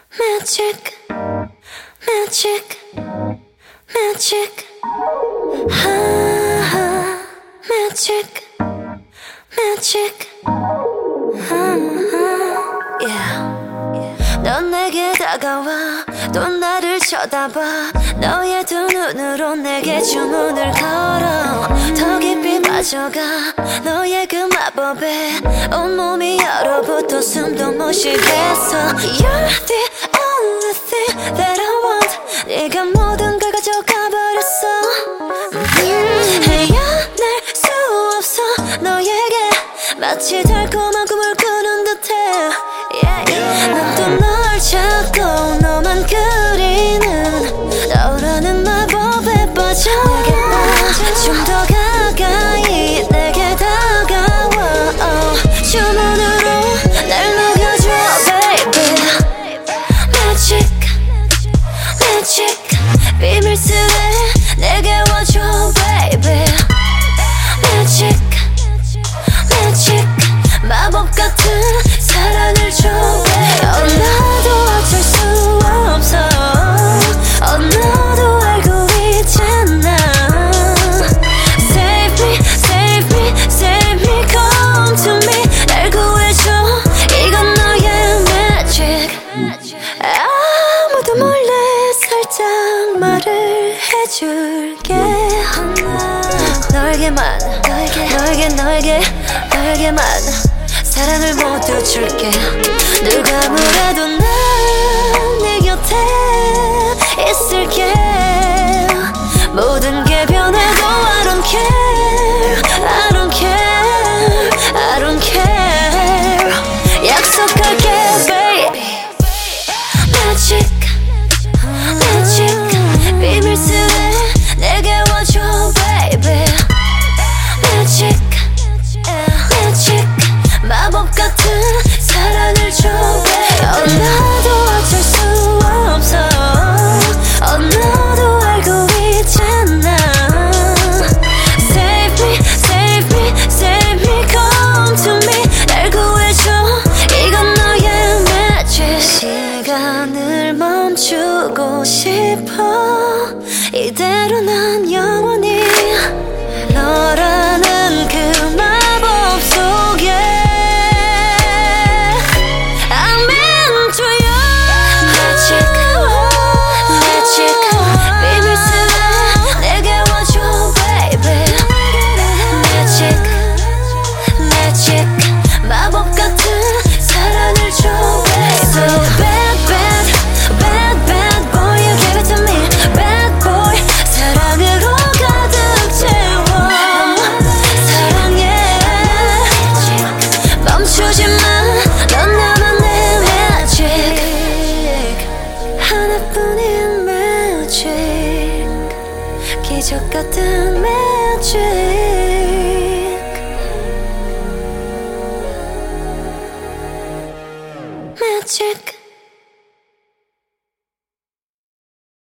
Magic, magic, magic. Magic, magic. Yeah. 넌 내게 다가와 또 나를 쳐다봐 너의 두 눈으로 내게 주문을 걸어 더 깊이 빠져가 너의 그 마법에 온몸이 얼어붙어 숨도 못 쉬겠어 You're the only thing that I want 네가 모든 걸 가져가 버렸어 헤어날 수 없어 너에게 마치 달콤한 꿈을 꾸는 듯해 난 또 널 찾고 너만 그리는 떠오르는 마법에 빠져 좀 더 가까이 내게 다가와 주문으로 날 녹여줘 baby Magic, magic 비밀스레 내게 와줘 baby Magic, magic 마법 같은 사랑을 줘 나도 어쩔 수 없어 너도 알고 있잖아 Save me, save me, save me Come to me 날 구해줘 이건 너의 magic 아무도 몰래 살짝 말을 해줄게 너에게만 사랑을 모두 줄게 누가 뭐래도 난 네 곁에 있을게 모든 게 변해도 I don't care I don't care I don't care 약속할게 baby Magic, magic 비밀스레 내게 와줘 baby Magic, magic 마법 같은 사랑을 줘 나도 어쩔 수 없어 너도 알고 있잖아 Save me, save me, save me Come to me 날 구해줘 이건 너의 magic 시간을 멈추고 싶어 이대로 난 영원히 너라는 그 마법 속에 마법 같은 사랑을 줘 So bad, bad, bad, bad boy You give it to me Bad boy 사랑으로 가득 채워 사랑해 멈추지 마 넌 나만의 magic 하나뿐인 magic 기적 같은 magic Magic